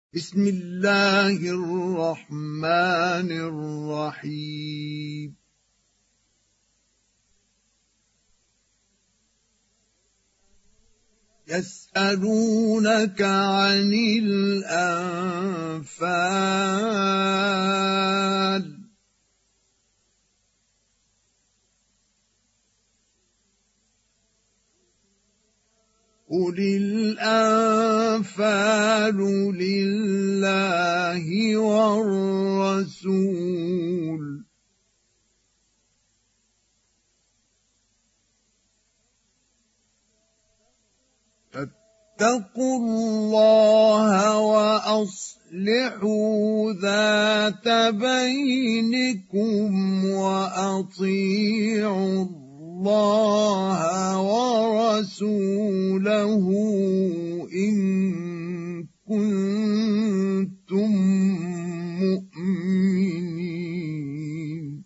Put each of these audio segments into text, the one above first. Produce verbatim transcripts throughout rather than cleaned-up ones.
بسم الله الرحمن الرحيم يسألونك عن الأنفال قل الأنفال لله والرسول فاتقوا الله وأصلحوا ذات بينكم وأطيعوا الله ورسوله إن كنتم مؤمنين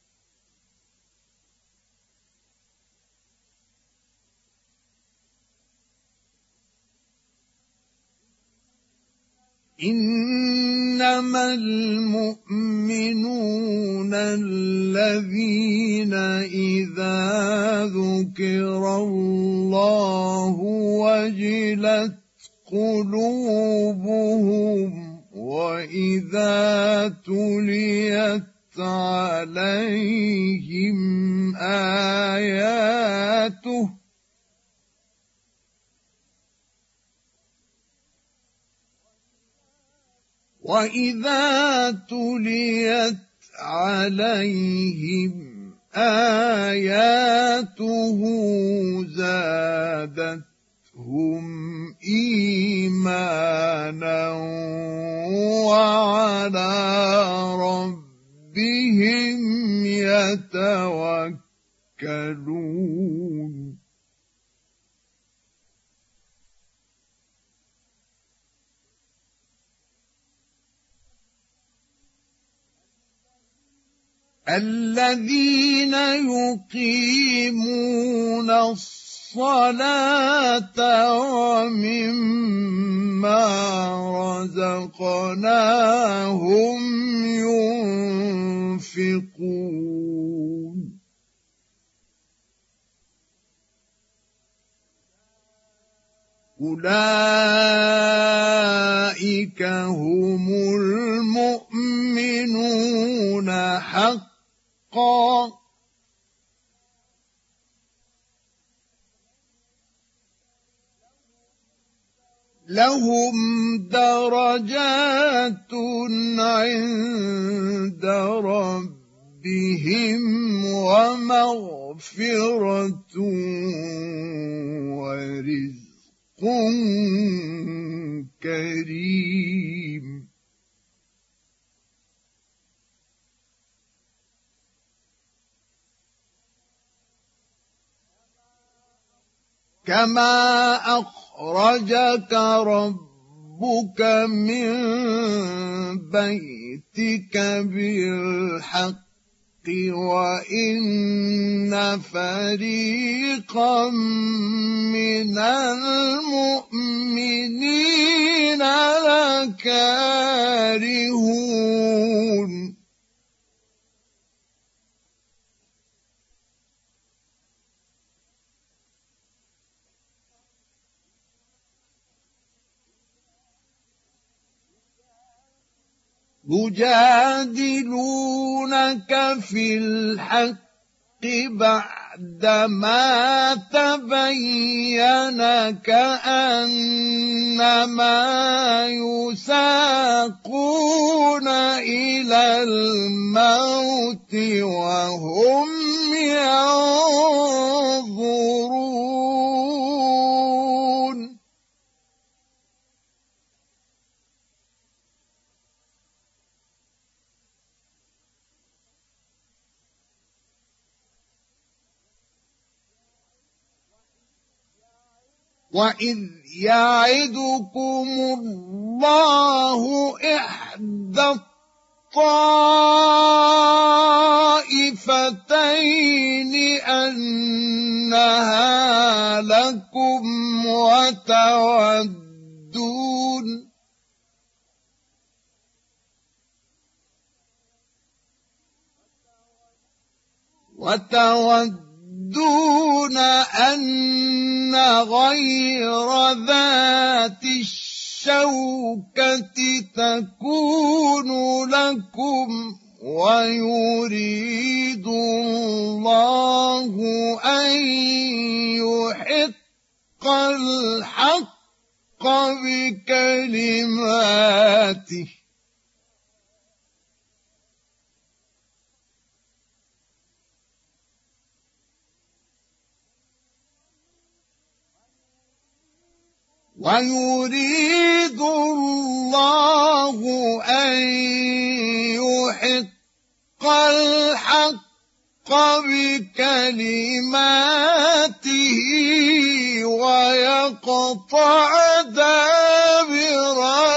إنما المؤمنون الذين إذا ذكر الله وجلت قلوبهم وإذا تليت عليهم آياته وَإِذَا تُلِيَتْ عَلَيْهِمْ آيَاتُهُ زَادَتْهُمْ إِيمَانًا وَعَلَى رَبِّهِمْ يَتَوَكَّلُونَ الذين يقيمون الصلاة ومما رزقناهم ينفقون أولئك هم المؤمنون حقا لهم درجات عند ربهم ومغفرة ورزق كريم كما أخرجك ربك من بيتك بالحق وإن فريقا من المؤمنين لكارهون يجادلونك في الحق بعدما تبين كأنما يساقون إلى الموت وهم ينظرون وَإِذْ يَعِدُكُمُ اللَّهُ إِحْدَى الطَّائِفَتَيْنِ أَنَّهَا لَكُمْ وَتَوَدُّونَ وتودون أن غير ذات الشوكة تكون لكم ويريد الله أن يحق الحق بكلماته ويريد الله أن يحق الحق بكلماته ويقطع دابر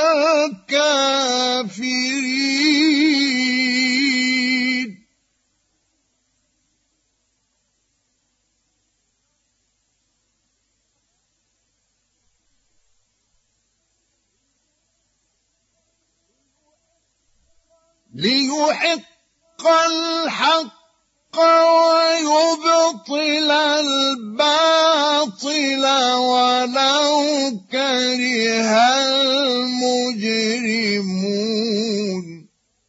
الكافرين ليحق الحق ويبطل الباطل ولو كره المجرمون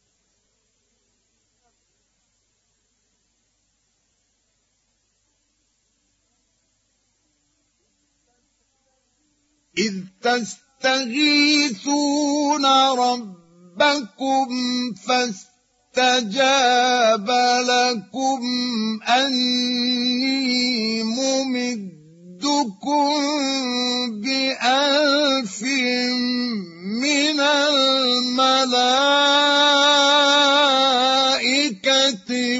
إذ تستغيثون ربكم فاستجاب لكم أني ممدكم بألف من الملائكة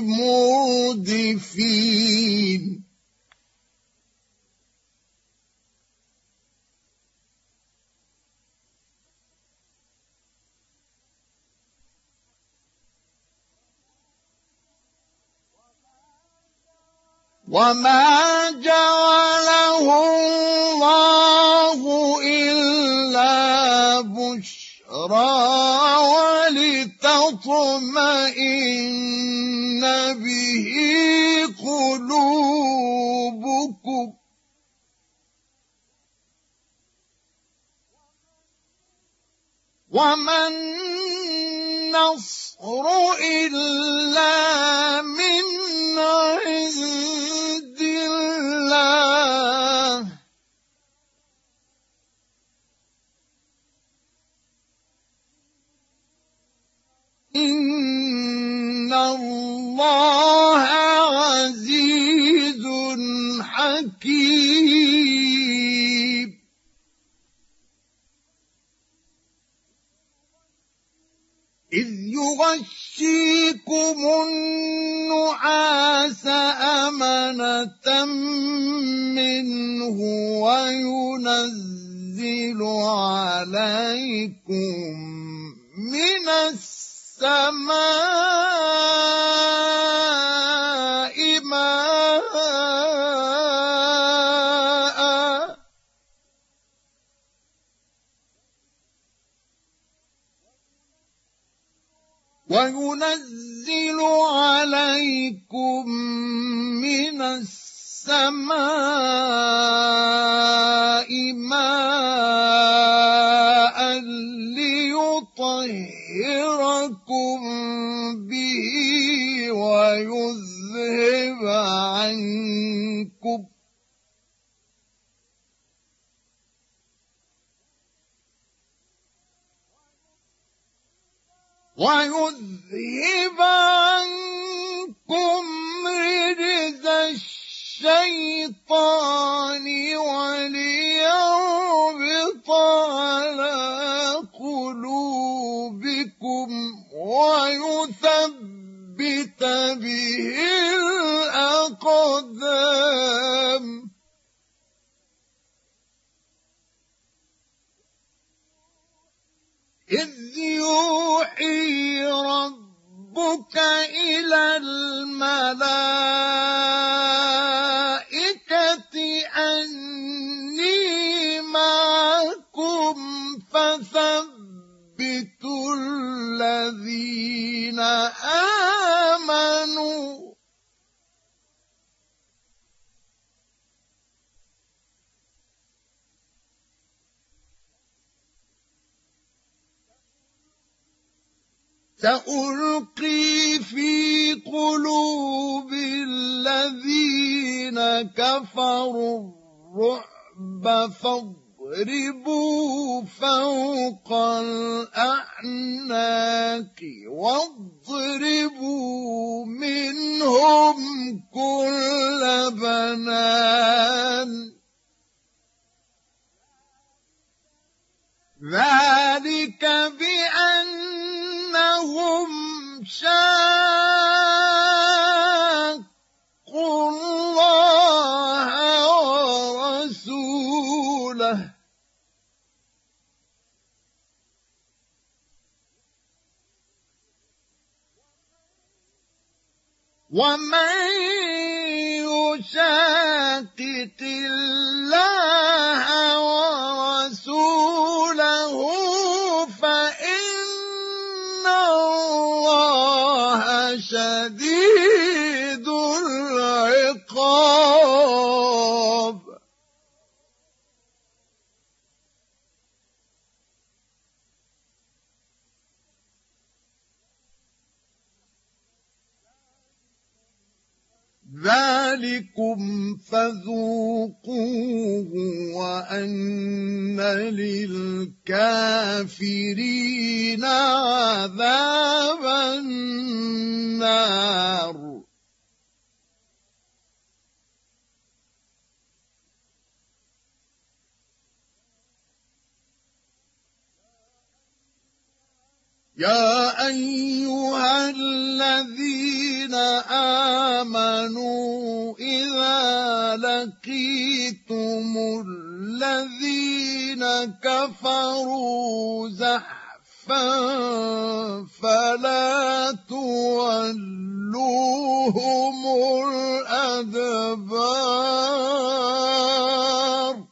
مردفين وما جعله الله إلا بشرى ولتطمئن به قلوبكم وما النصر إلا من عند الله إن الله عزيز حكيم إذ يغشيكم النعاس أمنة منه وينزل عليكم من السماء ماء وينزل عليكم من السماء ماء ليطهركم به ويذهب عنكم ويذهب عنكم رجز الشيطان وليربط على قلوبكم ويثبت به الأقدام إذ يوحي ربك إلى الملائكة أني معكم فثبتوا الذين آمنوا سألقي في قلوب الذين كفروا الرعب فاضربوا فوق الأعناق واضربوا منهم كل بنان ذلك بأنهم شاقوا الله ورسوله ومن يشاقق الله ورسوله فإن الله شديد العقاب ذلكم فذوقوه وأن للكافرين عذاب النار يا أيها الذين آمنوا إذا لقيتم الذين كفروا زحفا فلا تولوهم الأدبار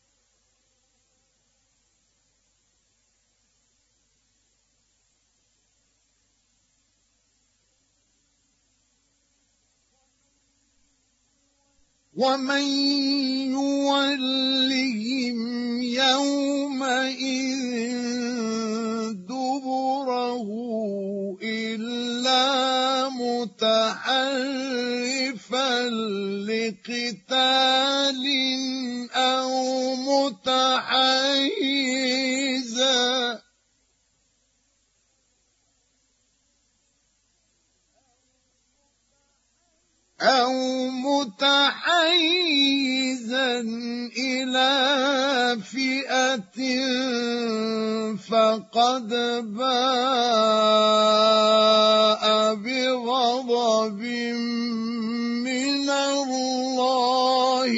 ومن يولهم يومئذ دبره إلا متحرفا لقتال أو متحيزا أو متحيزا إلى فئة فقد باء بغضب من الله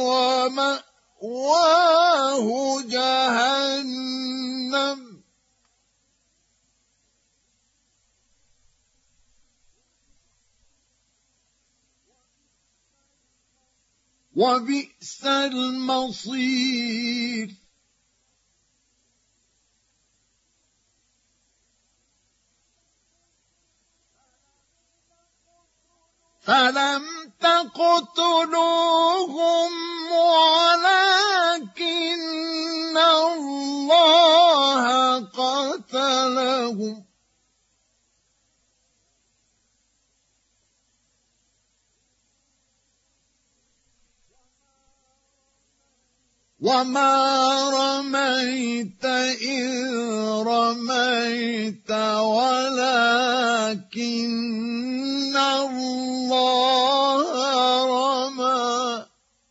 ومأواه جهنم وبئس المصير فلم تقتلوهم ولكن الله قتلهم وما رميت إذ رميت ولكن الله رمى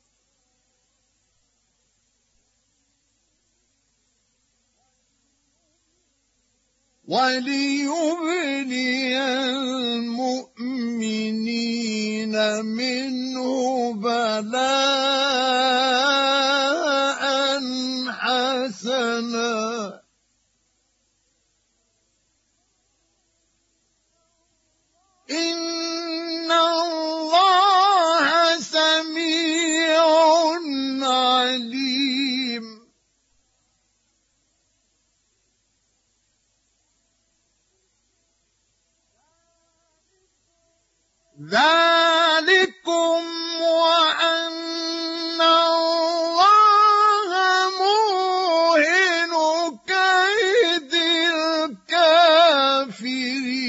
وليبلي المؤمنين منه بلاء حسنا إن الله سميع عليم ذلكم وأن الله موهن كيد الكافرين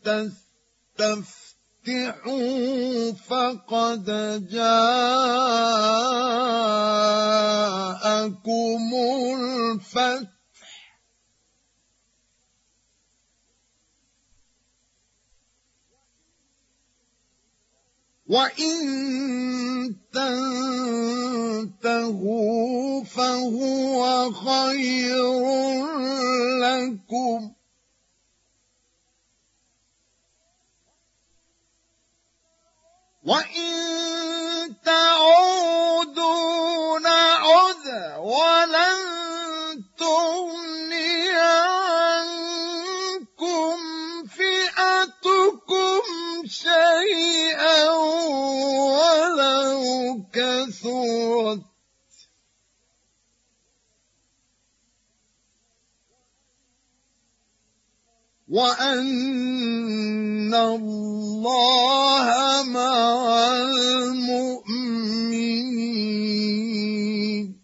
تستفتحوا فقد جاءكم الفتح وإن تنتهوا فهو خير لكم وإن تعودوا نعد ولن تغني عنكم فئتكم شيئا ولو كثرت وأن الله مع المؤمنين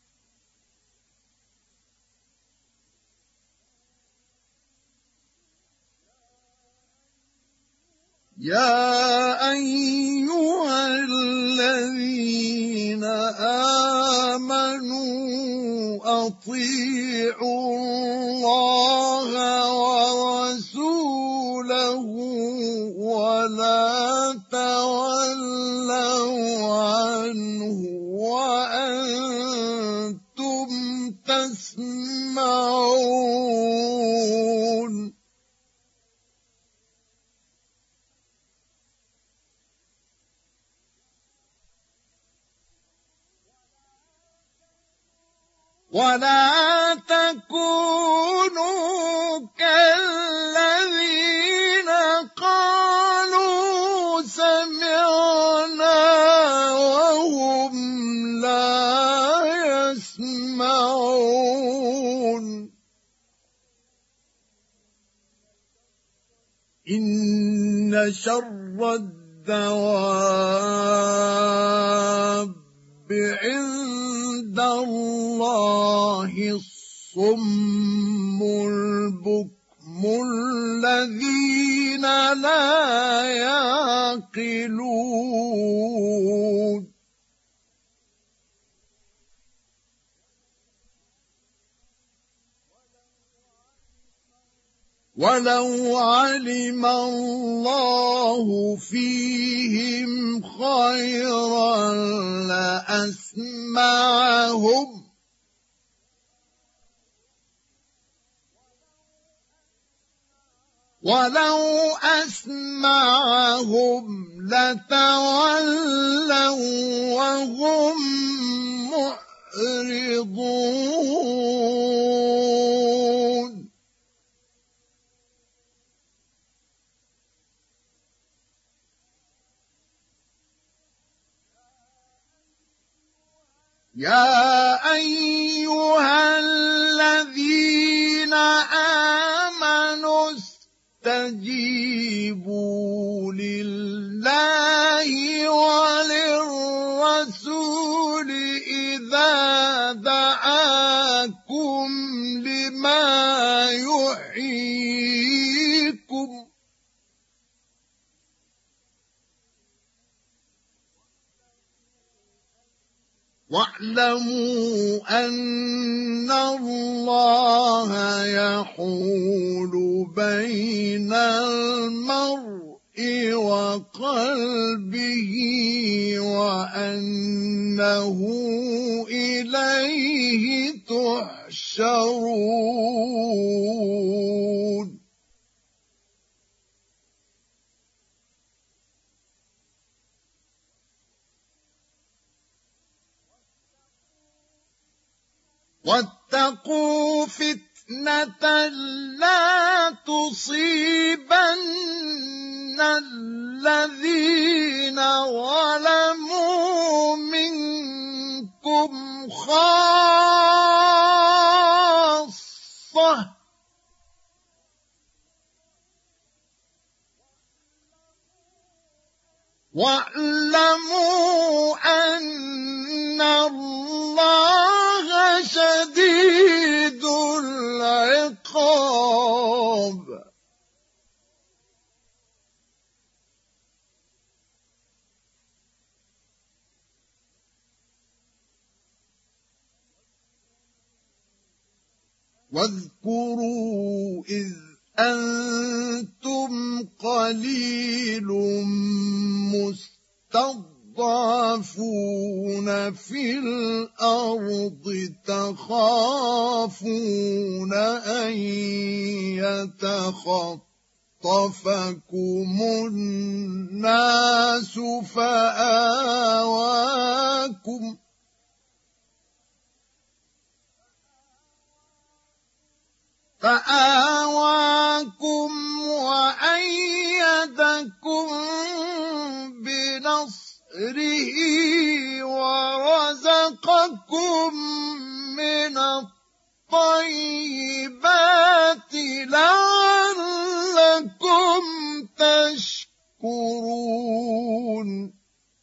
يا أيها الذين آمنوا أطيعوا الله ورسوله ولا تولوا عنه وأنتم تسمعون ولا تكونوا كالذين قالوا سمعنا وهم لا يسمعون إن شر الدواب عند الله الصم البكم الذين لا يعقلون ولو علم الله فيهم خيرا لأسمعهم ولو أسمعهم لتولوا وهم معرضون يا أيها الذين آمنوا استجيبوا لله وللرسول إذا دعاكم لما يحييكم واعلموا أن الله يحول بين المرء وقلبه وأنه إليه تحشرون واتقوا فتنة لا تصيبن الذين ظلموا منكم خاصة واعلموا أن الله شديد العقاب واذكروا إذ أنتم قليل مستضعفون في الأرض تخافون أن يتخطفكم الناس فآواكم فآواكم وأيدكم بنصره ورزقكم من الطيبات لعلكم تشكرون.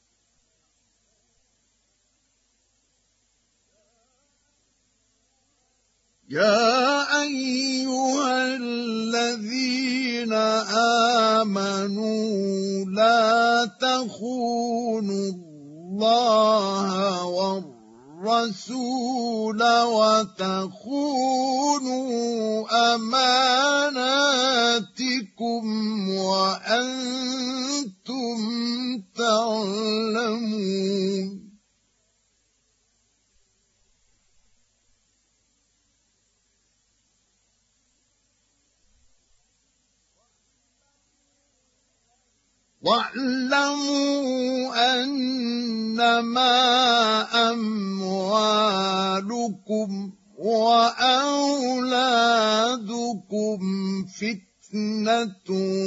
يا أيها الذين آمنوا لا تخونوا الله والرسول وتخونوا أماناتكم وأنتم تعلمون. واعلموا أنما أموالكم وأولادكم فتنة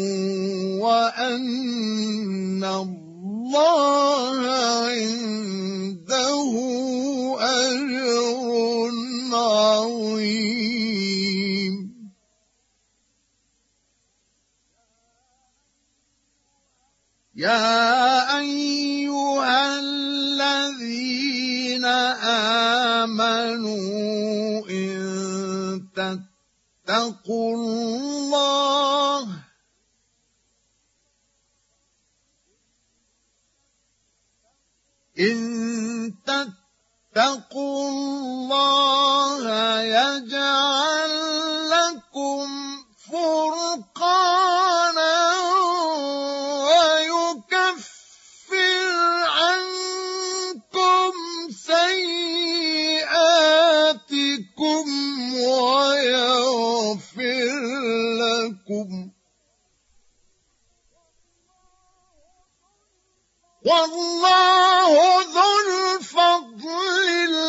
وأن الله عنده أجر عظيم. يا أيها الذين آمنوا إن تتقوا الله إن تتقوا الله يجعل لكم فرقانا ويكفر عنكم سيئاتكم ويغفر لكم والله ذو الفضل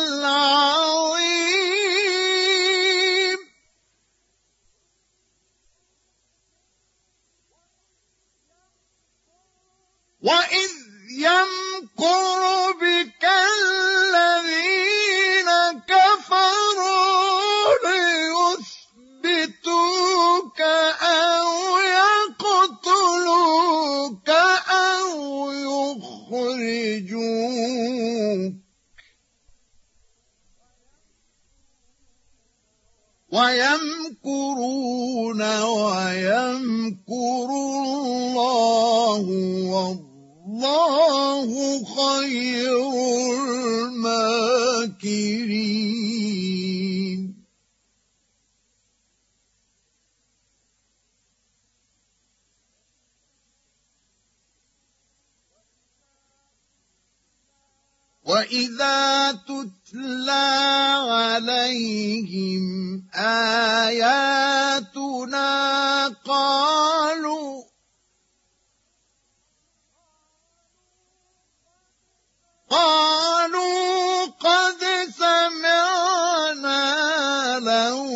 العظيم. وإذ يمكر بك الذين كفروا ليثبتوك أو يقتلوك أو يخرجوك ويمكرون ويمكر الله والله خير الماكرين. وإذا تتلى عليهم آياتنا قالوا قالوا قد سمعنا لو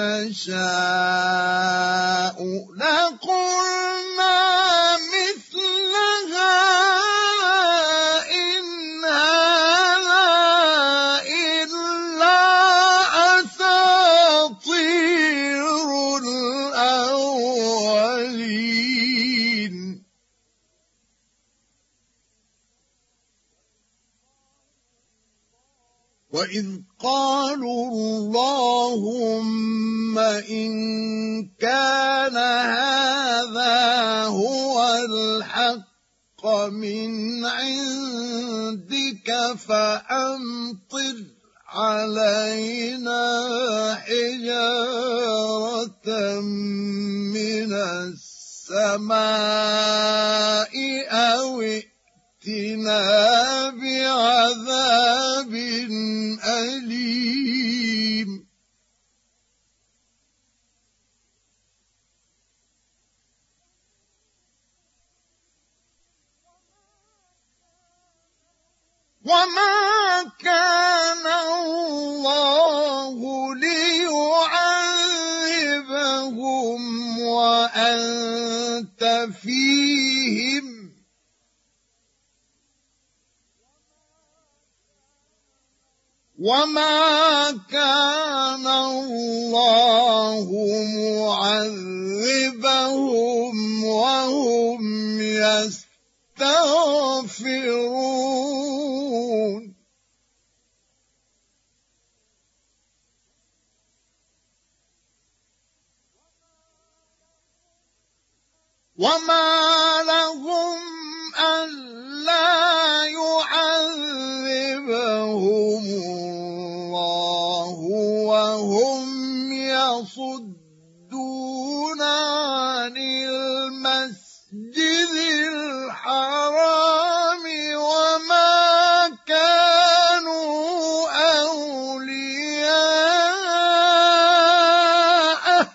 نشاء لقلنا مثل هذا إن هذا إلا أساطير الأولين. وإذ قالوا اللهم إن كان هذا هو الحق من عندك فأمطر علينا حجارة من السماء أو ائتنا بعذاب أليم وما كان الله ليعذبهم وأنت فيهم وما كان الله معذبهم وهم يستغفرون وما لهم ألا يعذبهم الله وهم يصدون عن المسجد الحرام وما كانوا أولياءه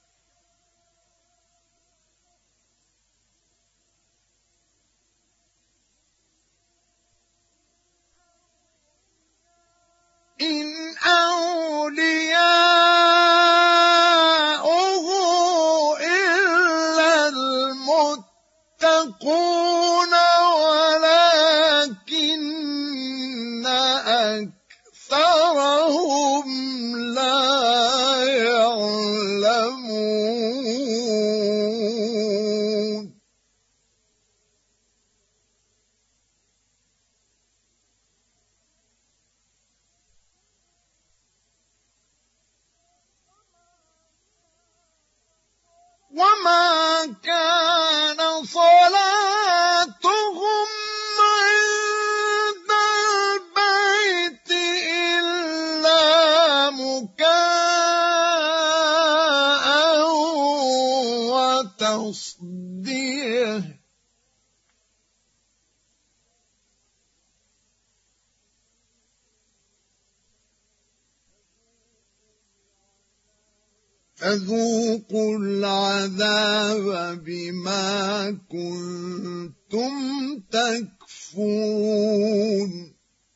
إن أولياؤه إلا المتقون ولكن أكثرهم لا يعلمون وما كان صلاتهم عند البيت إلا مكاء وتصديه فذوقوا العذاب بما كنتم تكفرون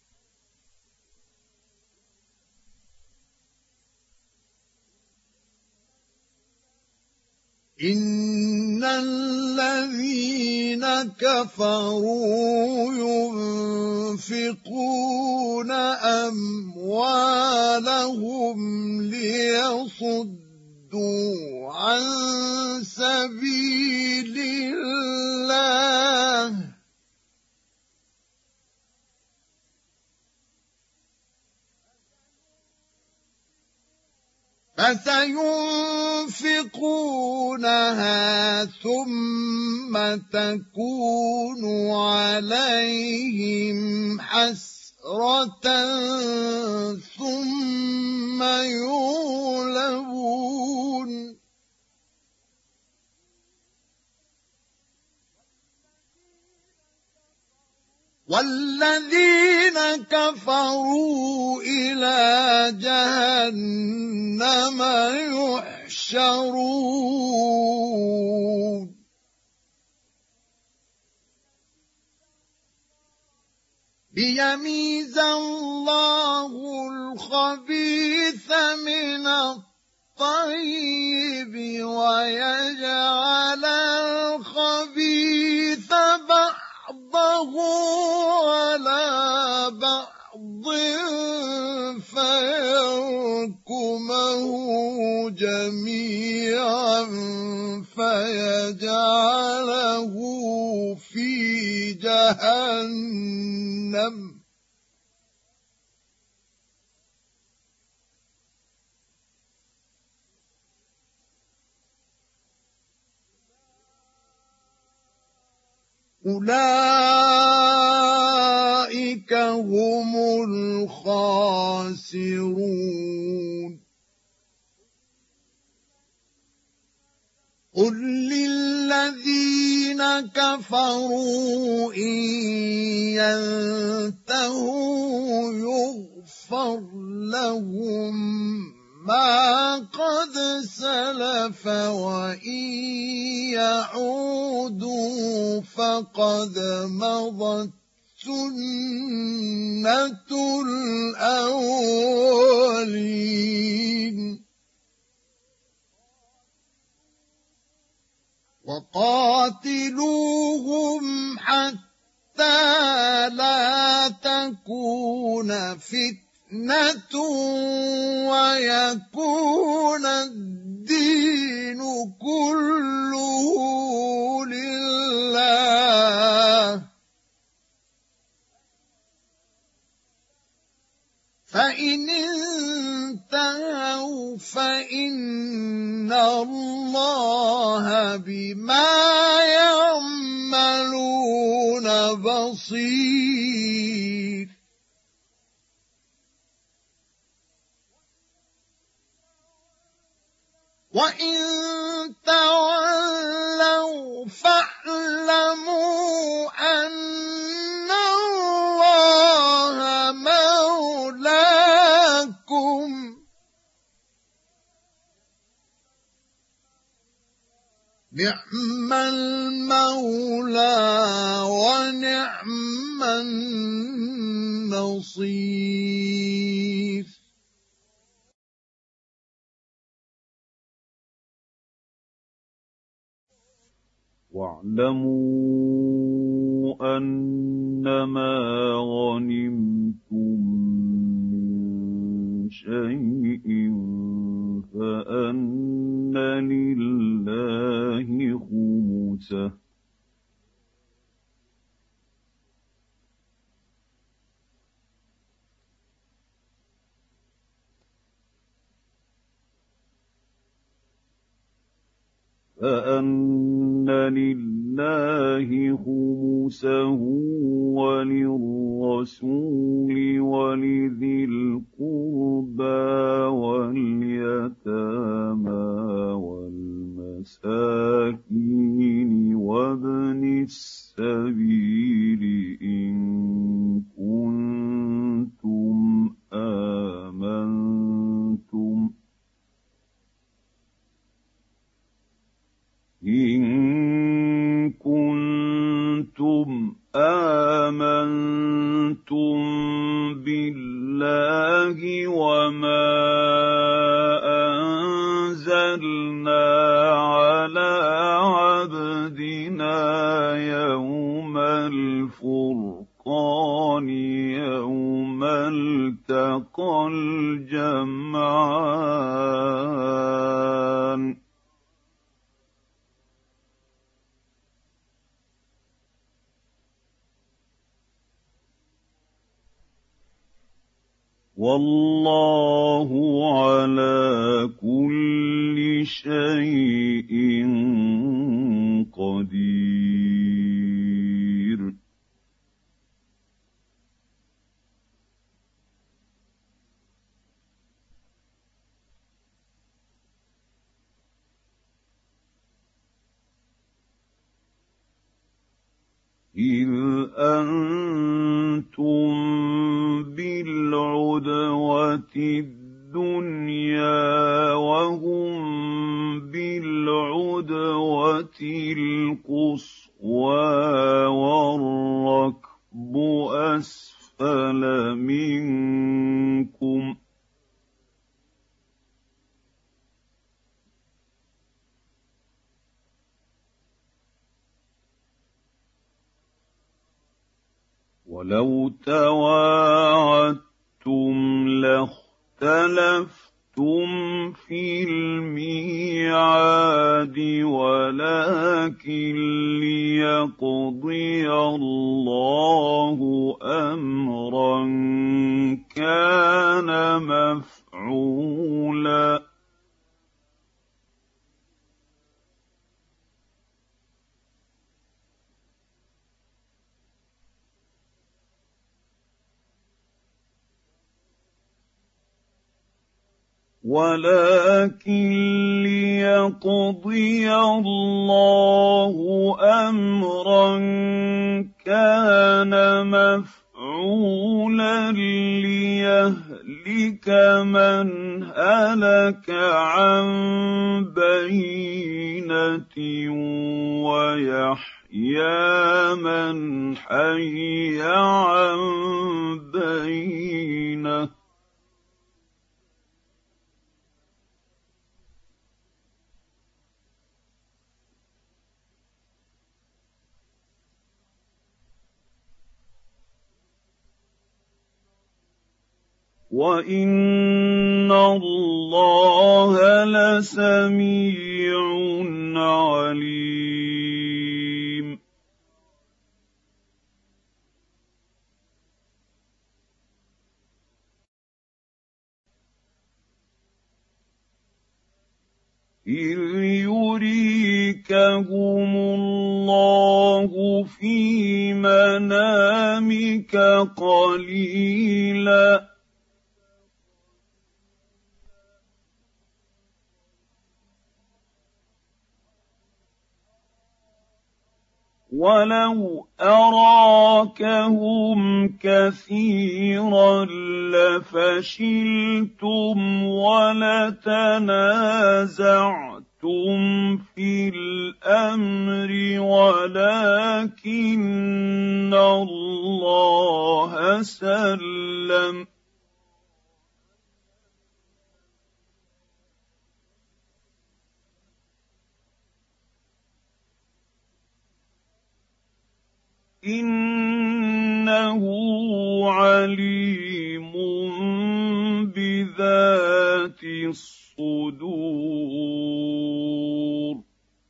إن الذين كفروا ينفقون أموالهم ليصدوا عن سبيل الله فسينفقونها ثم تكون عليهم حسرة ثم يغلبون والذين كفروا إلى جهنم يحشرون ليميز الله الخبيث من الطيب ويجعل الخبيث بعضه على بعض فيركمه جميعا فيجعله في جهنم أولئك فأولئك هم الخاسرون. قل للذين كفروا إن ينتهوا يغفر لهم ما قد سلف وإن يعودوا فقد مضت سنة الأولين. وقاتلوهم حتى لا تكون فتنة ويكون الدين كله لله، فإن انتهوا فإن الله بما يعملون بصير. وإن تولوا فاعلموا أن الله مولاكم، نعم المولى ونعم النصير. واعلموا أنما غنمتم من شيء فأن لله خمسه فأن لله خمسه وللرسول ولذي القربى واليتامى والمساكين وابن السبيل إن كنتم آمنتم إن كنتم آمنتم بالله وما أنزلنا على عبدنا يوم الفرقان يوم التقى الجمعان والله على كل شيء قدير. إذ أنتم بالعدوة الدنيا وهم بالعدوة القصوى والركب أسفل منكم ولو تواعدتم لاختلفتم في الميعاد ولكن ليقضي الله أمرا كان مفعولا ولكن ليقضي الله أمرا كان مفعولا ليهلك من هلك عن بينة ويحيى من حي عن بينة. وَإِنَّ اللَّهَ لَسَمِيعٌ عَلِيمٌ. إِذْ يُرِيكَهُمُ اللَّهُ فِي مَنَامِكَ قَلِيلًا وَلَوْ أَرَاكَهُمْ كَثِيرًا لَّفَشِلْتُمْ وَلَتَنَازَعْتُمْ فِي الْأَمْرِ وَلَٰكِنَّ اللَّهَ سَلَّمَ. إِنَّهُ عَلِيمٌ بِذَاتِ الصُّدُورِ.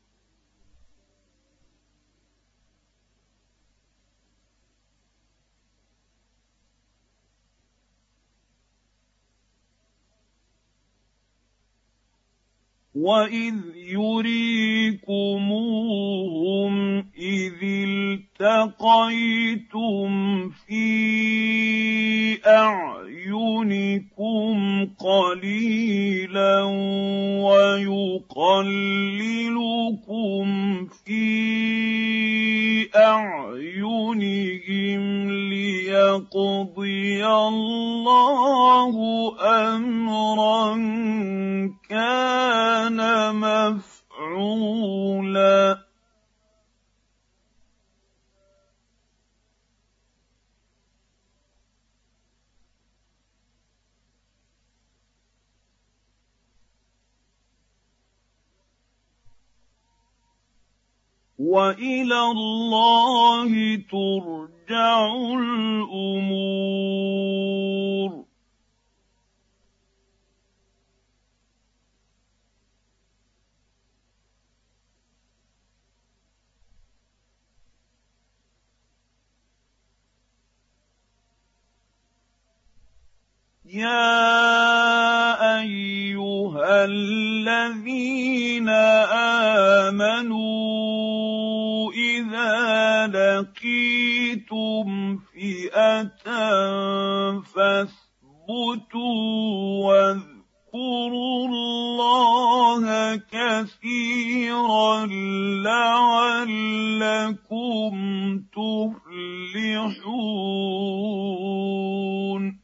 وَإِذْ يُرِيكُمُوهُمْ إِذِ الْتَقَيْتُمْ فِي أَعْيُنِكُمْ قَلِيلًا وَيُقَلِّلُكُمْ فِي أَعْيُنِهِمْ لِيَقْضِيَ اللَّهُ أَمْرًا كَانَ مَفْعُولًا. وَإِلَى اللَّهِ تُرْجَعُ الْأُمُورُ. يَا أَيُّهَا الَّذِينَ آمَنُوا إِذَا لَقِيتُمْ فِئَةً فَاثْبُتُوا وَاذْكُرُوا اللَّهَ كَثِيرًا لَّعَلَّكُمْ تُفْلِحُونَ.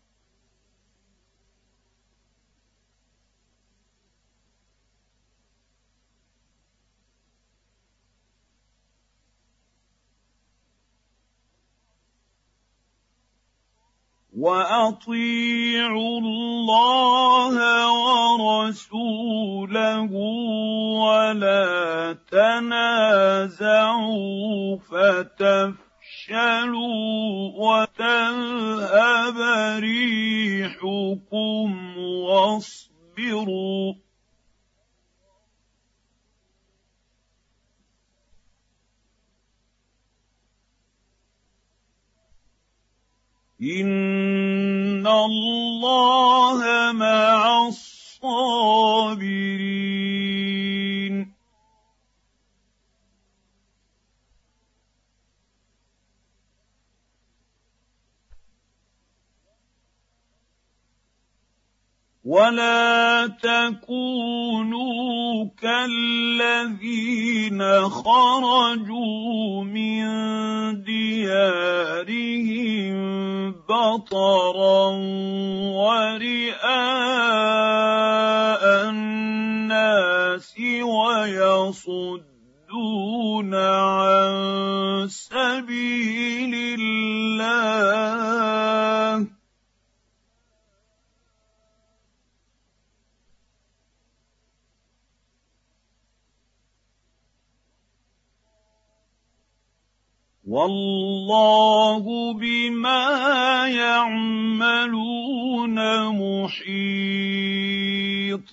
وَأَطِيعُوا اللَّهَ وَرَسُولَهُ وَلَا تَنَازَعُوا فَتَفْشَلُوا وَتَذْهَبَ رِيحُكُمْ وَاصْبِرُوا إِنَّ اللَّهَ مَعَ الصَّابِرِينَ. ولا تكونوا كالذين خرجوا من ديارهم بطرا ورئاء الناس ويصدون عن سبيل الله والله بما يعملون محيط.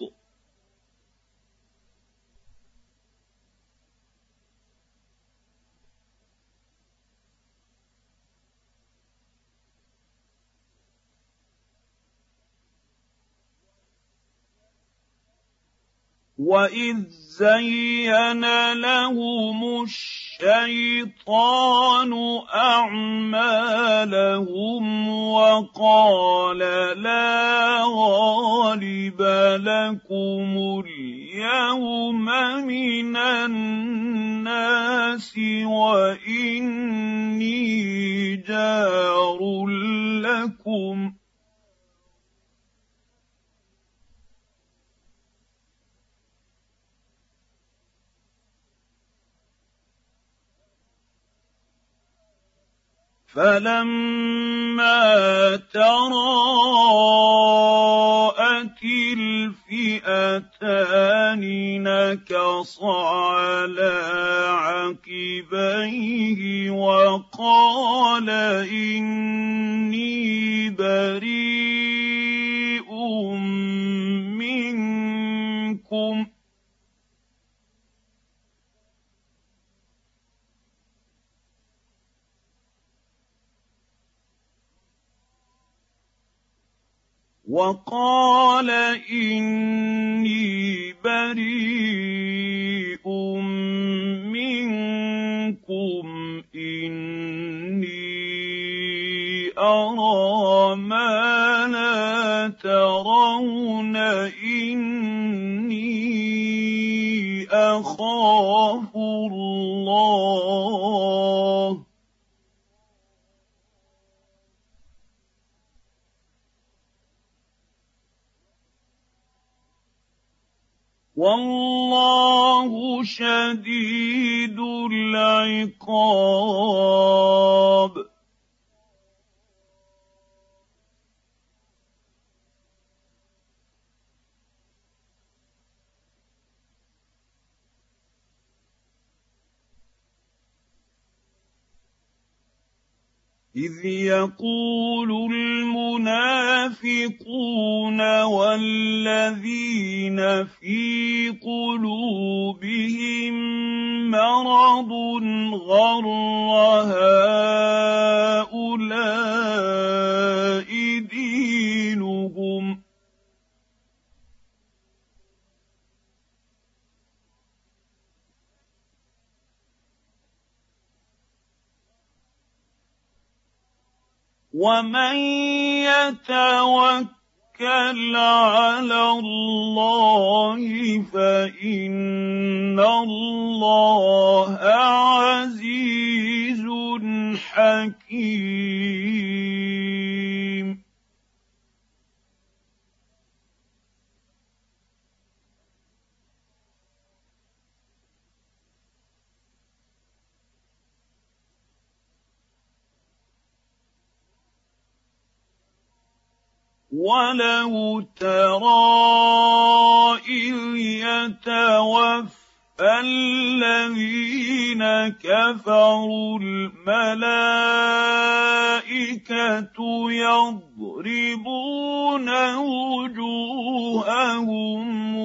وَإِذْ زَيَّنَ لَهُمُ الشَّيْطَانُ أَعْمَالَهُمْ وَقَالَ لَا غَالِبَ لَكُمُ الْيَوْمَ مِنَ النَّاسِ وَإِنِّي جَارٌ لَكُمْ فَلَمَّا تَرَاءَتِ الْفِئَتَانِ نَكَصَ عَلَىٰ عَقِبَيْهِ وَقَالَ إِنِّي بَرِيءٌ مِّنكُمْ وَقَالَ إِنِّي بَرِيءٌ مِّنكُمْ إِنِّي أَرَىٰ مَا لَا تَرَوْنَ إِنِّي أَخَافُ اللَّهَ وَاللَّهُ شَدِيدُ الْعِقَابِ. إِذْ يَقُولُ الْمُنَافِقُونَ وَالَّذِينَ فِي قُلُوبِهِم مَّرَضٌ غَرَّ هَٰؤُلَاءِ دِينُهُمْ وَمَن يَتَوَكَّلْ عَلَى اللَّهِ فَإِنَّ اللَّهَ عَزِيزٌ حَكِيمٌ. وَلَوْ تَرَىٰ إِذْ يَتَوَفَّى الَّذِينَ كَفَرُوا الْمَلَائِكَةُ يَضْرِبُونَ وُجُوهَهُمْ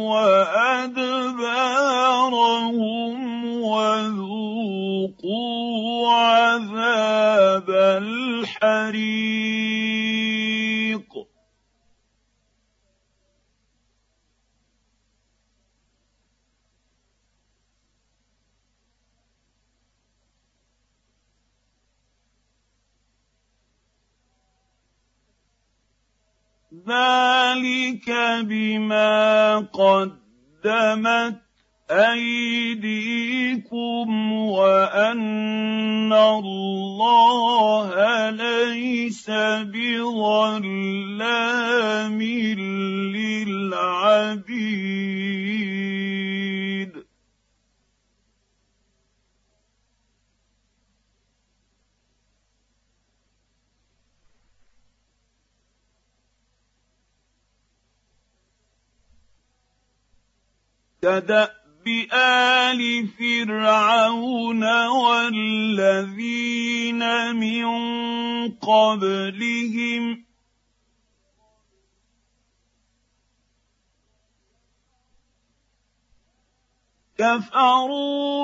وَأَدْبَارَهُمْ وَذُوقُوا عَذَابَ الْحَرِيقِ. ذلك بما قدمت أيديكم وأن الله ليس بظلام للعبيد. كدأب آل فرعون والذين من قبلهم كفروا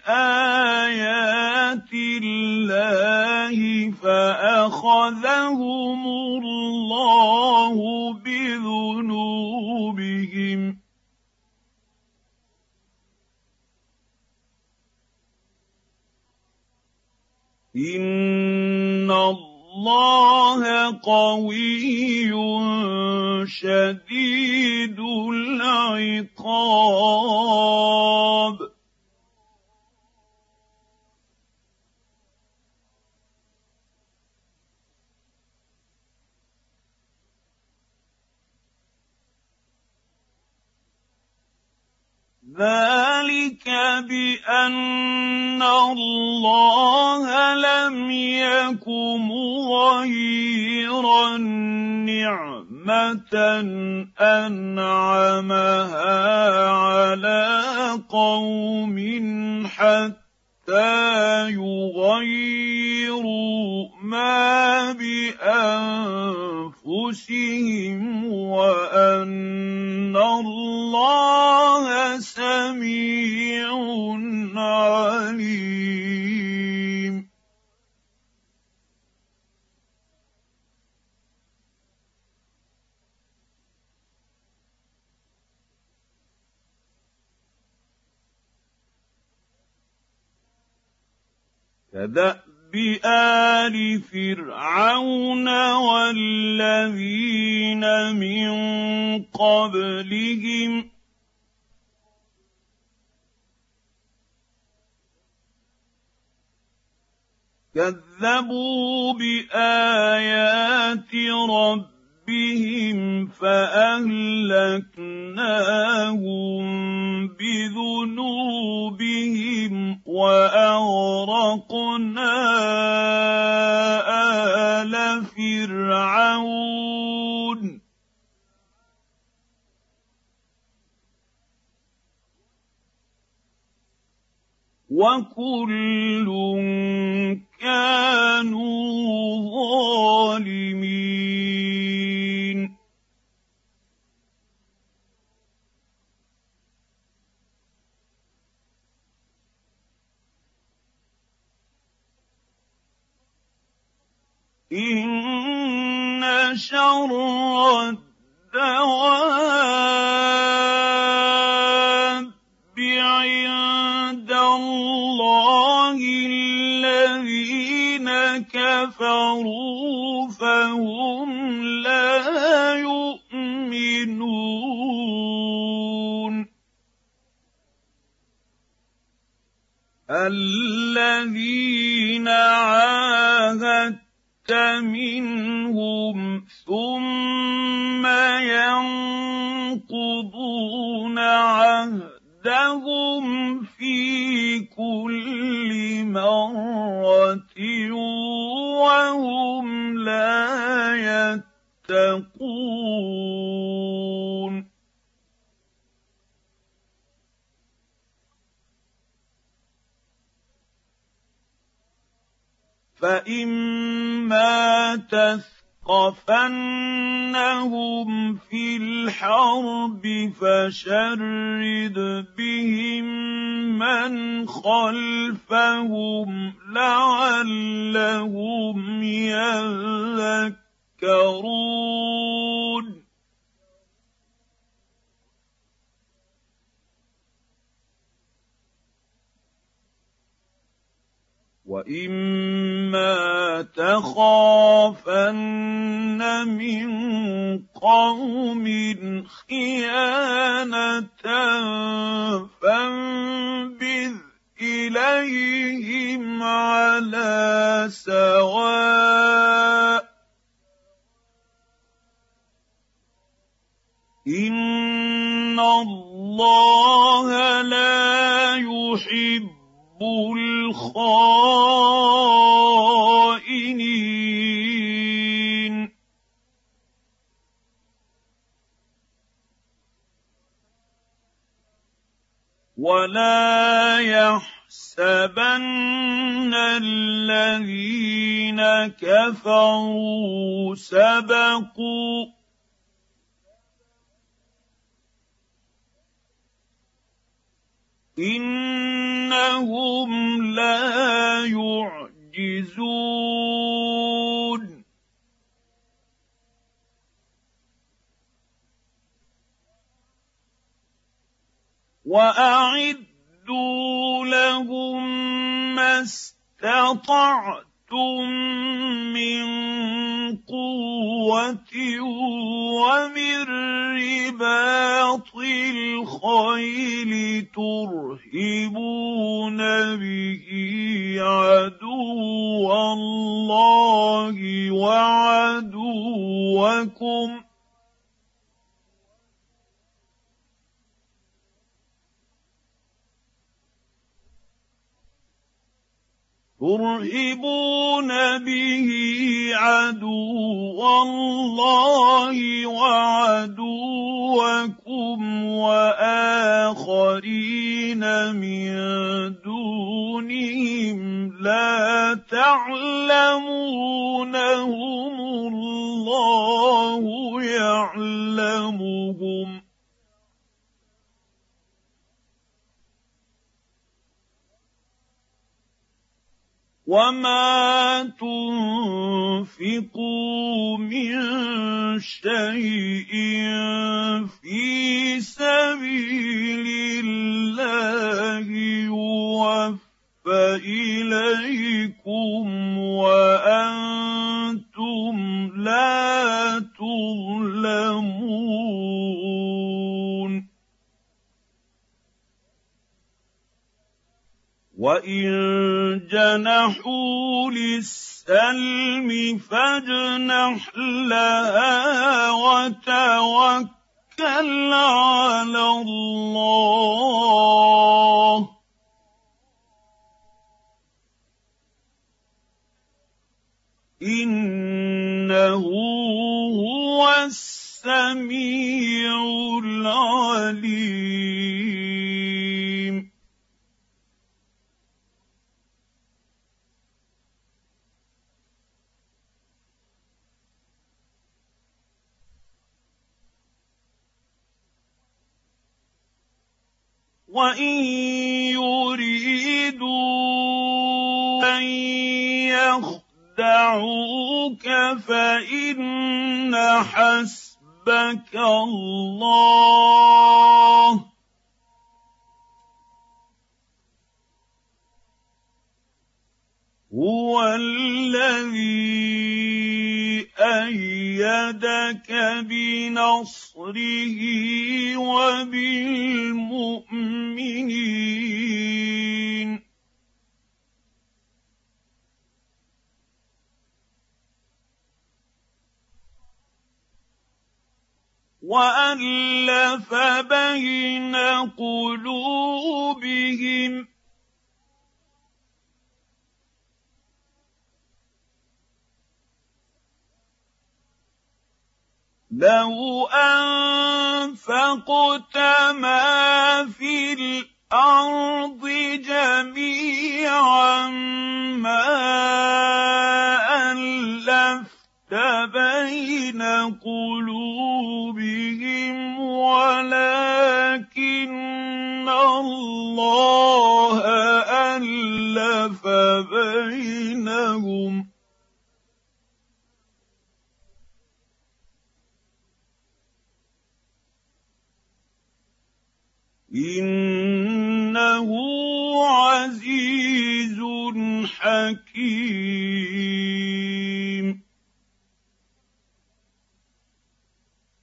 بآيات الله فأخذهم الله بذنوبهم إن الله قوي شديد العقاب. ذلك بأن الله لم يك مغيرا نعمة أنعمها على قوم حتى يغيروا ما بأنفسهم وأن الله سميع عليم. كدأب آل فرعون والذين من قبلهم كذبوا بآيات ربهم فأهلكناهم بذنوبهم وأغرقنا آل فرعون وكل كانوا ظالمين. إن شر الدواب عند الله الذين كفروا فهم لا يؤمنون. الذين عاهدت منهم ثم ينقضون عهدهم في كل مرة وهم لا يتقون. فإما تثقفنهم في الحرب فشرد بهم من خلفهم لعلهم يذكرون. وَإِمَّا تَخَافَنَّ مِن قوم خيانة فانبذ إليهم على سواء إن الله لا يحب الخائنين ولا يحسبن الذين كفروا سبقوا إنهم لا يعجزون وأعدوا لهم ما استطعتم من قوة ومن رباط الخيل ترهبون به عدو الله وعدوكم ترهبون به عدو الله وعدوكم وآخرين من دونهم لا تعلمونهم الله يعلمهم وما تنفقوا من شيء في سبيل الله يوفى إليكم وأنتم لا تظلمون وإن جنحوا للسلم فاجنح لها وتوكل على الله إنه هو السميع العليم وإن يريدوا أن يخدعوك فإن حسبك الله هو الذي أيدك بنصره وبالمؤمنين وألف بين قلوبهم لو أنفقت ما في الأرض جميعا ما ألفت بين قلوبهم ولكن الله ألف بينهم إنه عزيز حكيم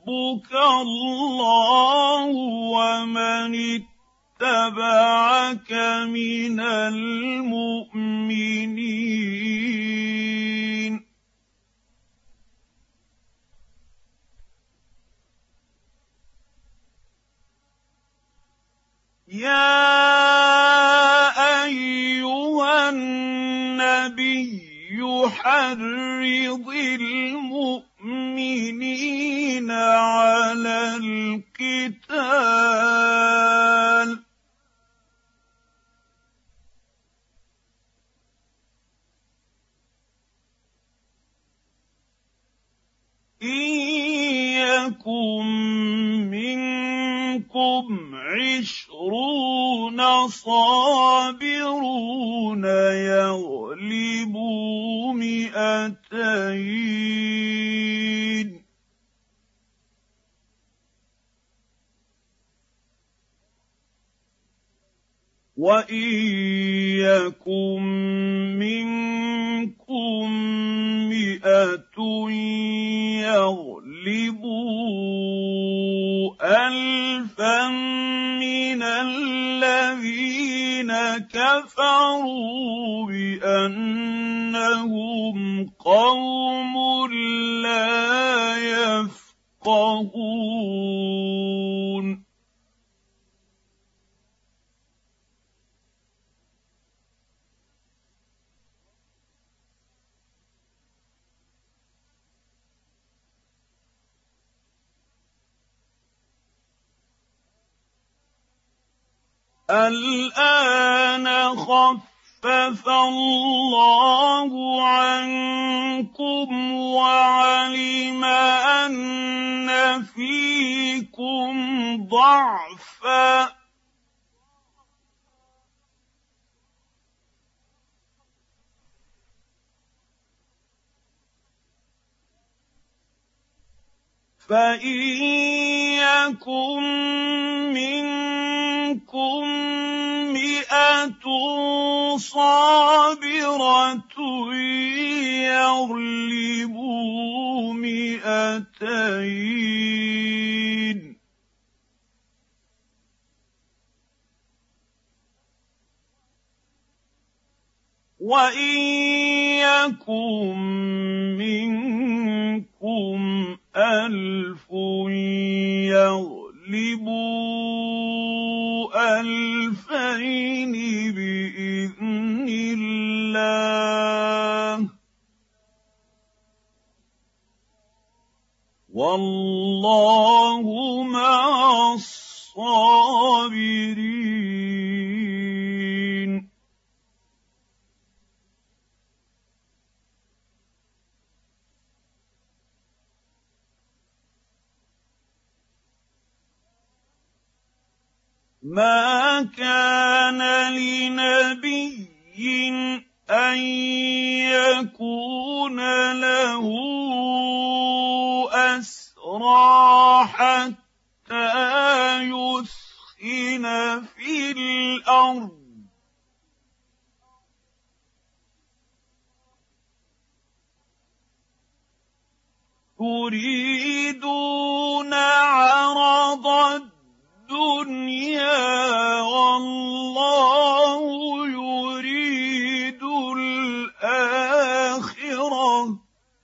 ربك الله ومن اتبعك من المؤمنين يا أيها النبي حرض المؤمنين على القتال إن يكن منكم عشرون صابرون يغلبوا مئتين وإن يكن منكم مئة يغلبوا ألفا من الذين كفروا بأنهم قوم لا يفقهون الآن خفف الله عنكم وعلم أن فيكم ضعفا فإن يكن منكم مئة صابرة يغلبوا مئتين وإن يكن منكم ألف يغلبوا ألفين بإذن الله والله مع الصابرين ما كان لنبي أن يكون له أسرى حتى يثخن في الأرض تريدون عرض الدنيا والله يريد الآخرة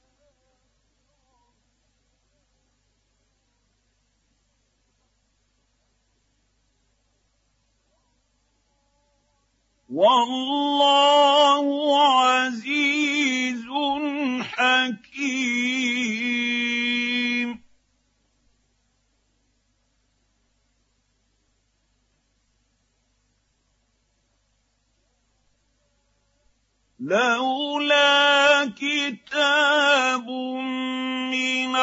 والله عزيز حكيم لولا كتاب من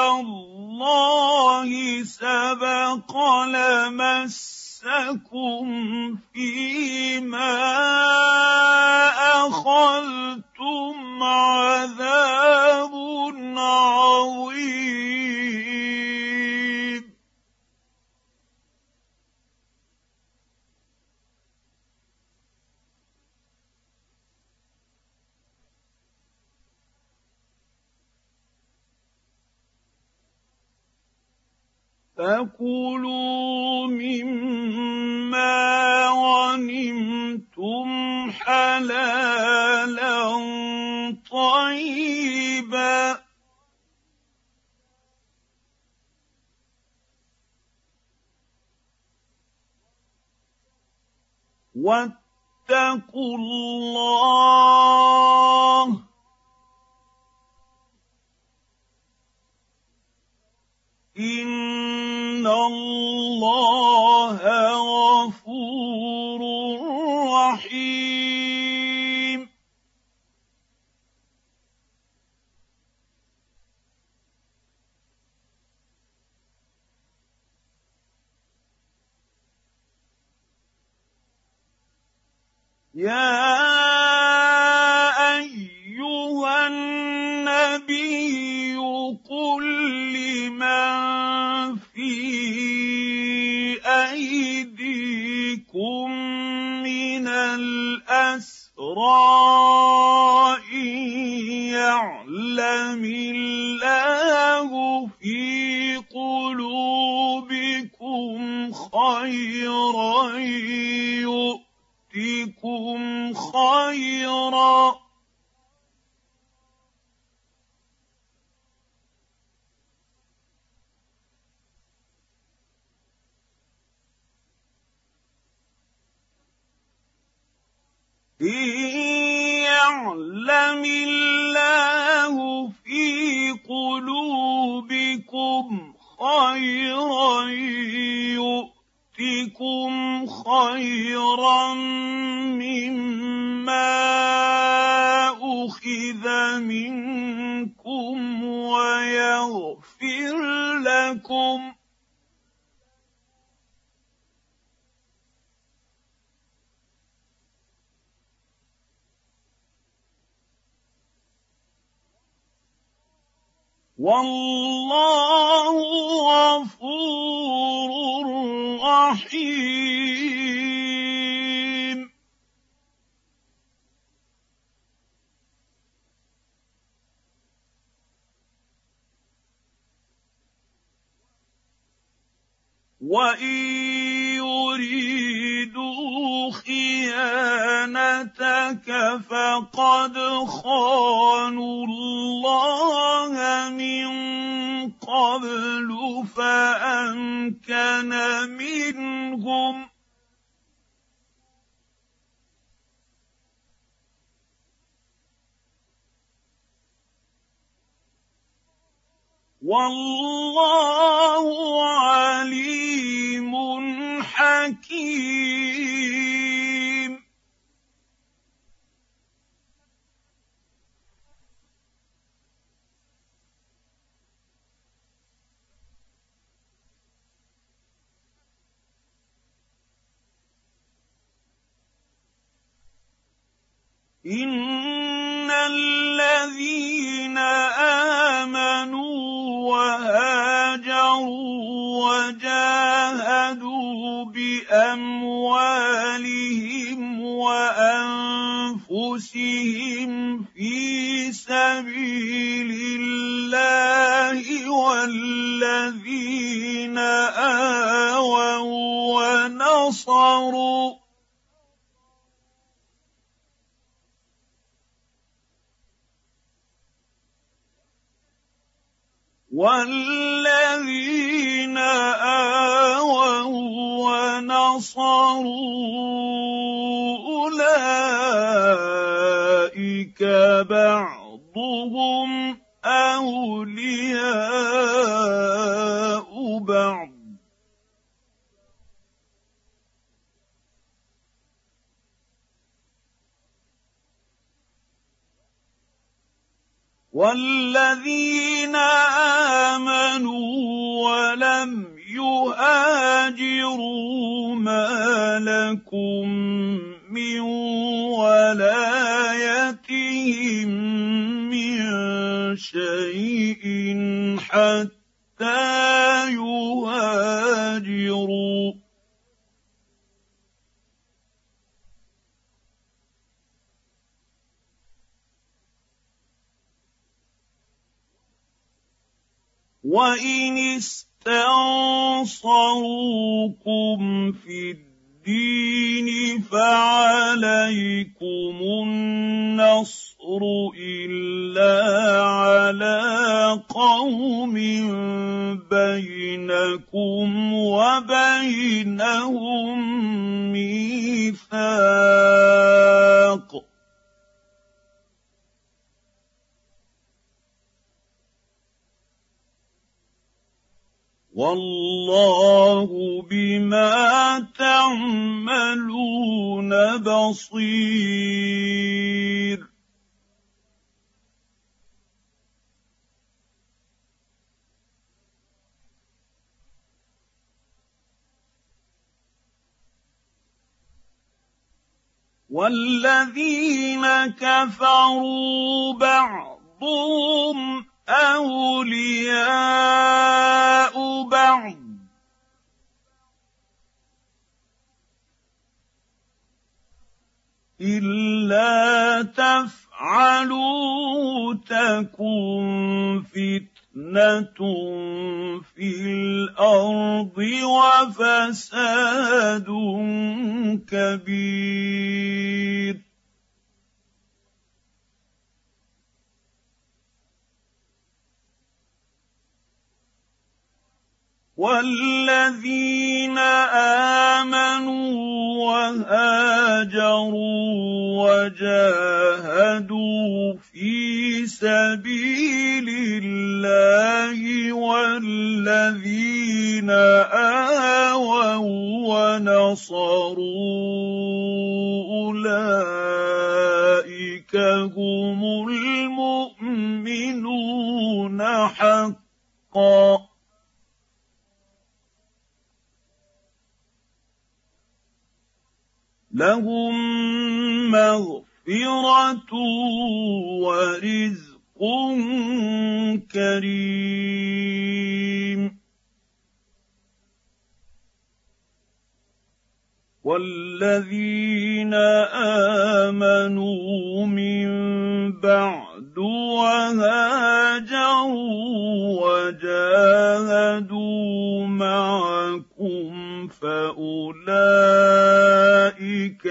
الله سبق لمسكم فيما أخذتم عذاب عظيم فكلوا مما غنمتم حلالا طيبا واتقوا الله إن الله غفور رحيم يا أيها النبي قل لمن في أيديكم من الأسرى إن يعلم الله في قلوبكم خيرا يؤتكم خيرا إن يعلم الله في قلوبكم خيرا يؤتكم خيرا مما أخذ منكم ويغفر لكم والله غفور رحيم وإن يريدوا خيانتك فقد خانوا الله من قبل فأمكن منهم والله عليم حكيم إن الذين آمنوا وهاجروا وجاهدوا بأموالهم وأنفسهم في سبيل الله والذين آووا ونصروا والذين آووا ونصروا أولئك بعضهم أولياء بعض والذين آمنوا ولم يهاجروا ما لكم من ولايتهم من شيء حتى يهاجروا وإن استنصروكم في الدين فعليكم النصر إلا على قوم بينكم وبينهم ميثاق والله بما تعملون بصير والذين كفروا بعضهم أولياء بعض إلا تفعلوا تكن فتنة في الأرض وفساد كبير والذين آمنوا وهاجروا وجاهدوا في سبيل الله والذين آووا ونصروا أولئك هم المؤمنون حقا لهم مغفرة ورزق كريم والذين آمنوا من بعد وهاجروا وجاهدوا معكم فأولئك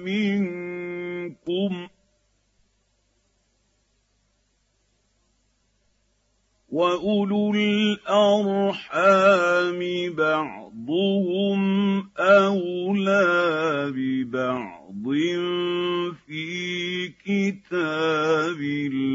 منكم وأولو الأرحام بعضهم أولى ببعض في كتاب الله